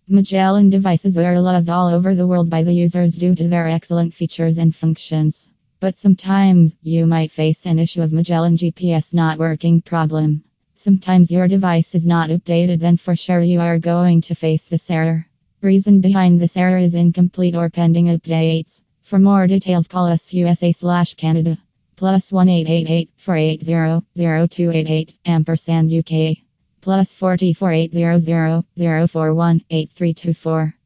Magellan devices are loved all over the world by the users due to their excellent features and functions. But sometimes you might face an issue of Magellan GPS not working problem. Sometimes your device is not updated, then for sure you are going to face this error. Reason behind this error is incomplete or pending updates. For more details, call us USA/Canada +1 888 480 0288 & UK +44 800 041 8324.